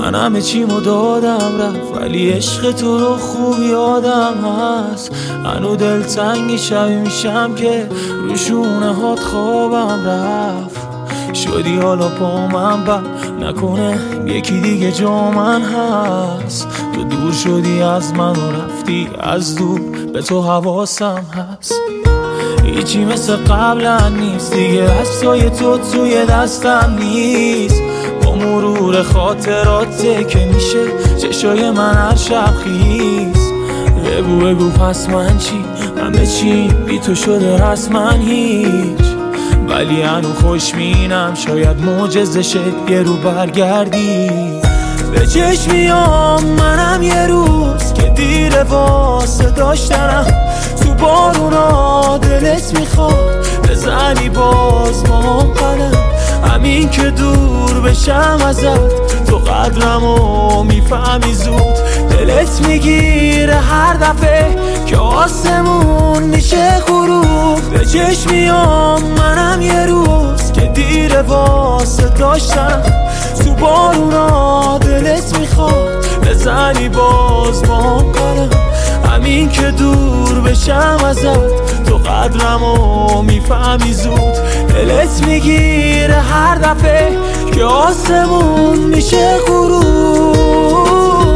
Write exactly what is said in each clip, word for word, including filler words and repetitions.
من همه چیمو دادم رفت، ولی عشق تو رو خوب یادم هست. هنو دلتنگی شبی میشم که رو شونه هات خوابم رفت. شدی حالا با من بر نکنه یکی دیگه جا من هست. تو دور شدی از من و رفتی از دور، به تو حواسم هست. هیچی مثل قبلا نیست دیگه، عکسای تو توی دستم نیست. با مرور خاطراته که میشه چشای من هر شب خیز. بگو بگو پس من چی، همه چی بی تو شده هست من هیچ. ولی هنو خوشمینم شاید معجزه شد یه رو برگردی. به چشمیام منم یه روز که دیر واسه داشتنم. تو بارونا دلت میخواد بزنی باز با هم قلم. همین که دور بشم ازت تو قدرمو میفهمی زود. دلت میگیره هر دفعه که آسمون میشه غروب. به چشمیام منم یه روز که دیر واسه داشتم. تو بارونا دلت میخواد بزنی باز با هم قلم. همین که دور بشم ازت تو قدرمو میفهمی زود. دلت میگیره هر دفعه که آسمون میشه غروب.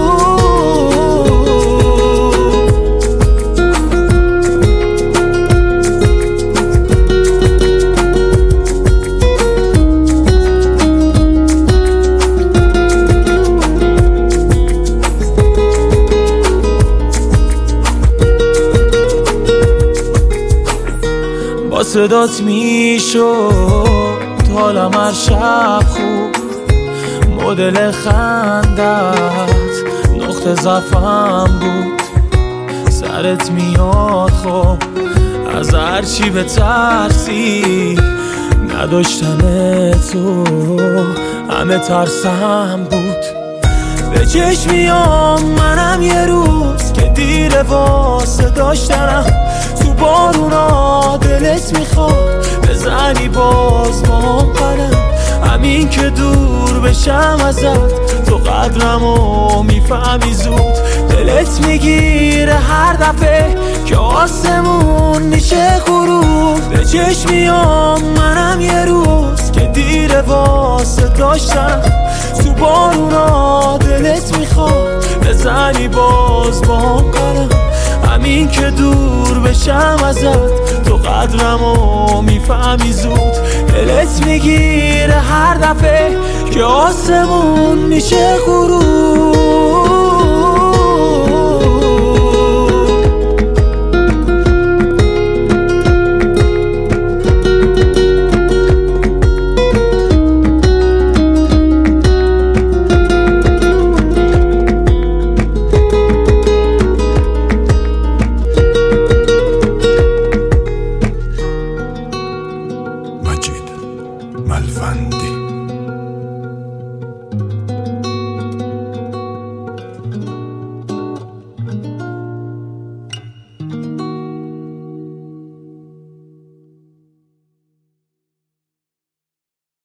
با صدات میشد حالم هر شب خوب. مدل خندت نقطه ضعفم بود. سرت میاد خب از هرچی بترسی. نداشتن تو همه ترسم بود. به چشمیام منم یه روز که دیر واسه داشتنم. تو بارونا دلت میخواد بزنی باز با هم قلم. همین که دور بشم ازت تو قدرمو میفهمی زود. دلت میگیره هر دفعه که آسمون میشه غروب. به چشمیام منم یه روز که دیر واسه داشتم. تو بارونا دلت میخواد بزنی باز با هم قلم. همین که دور بشم ازت تو قدرمو میفهمی زود. دلت میگیره هر دفعه که آسمون میشه غروب.